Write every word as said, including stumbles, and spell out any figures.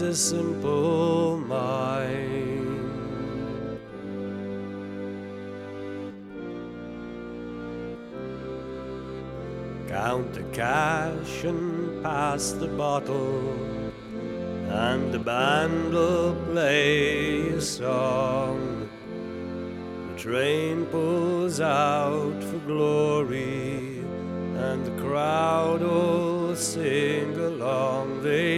a simple mind. Count the cash and pass the bottle, and the band will play a song. The train pulls out for glory, and the crowd will sing along. They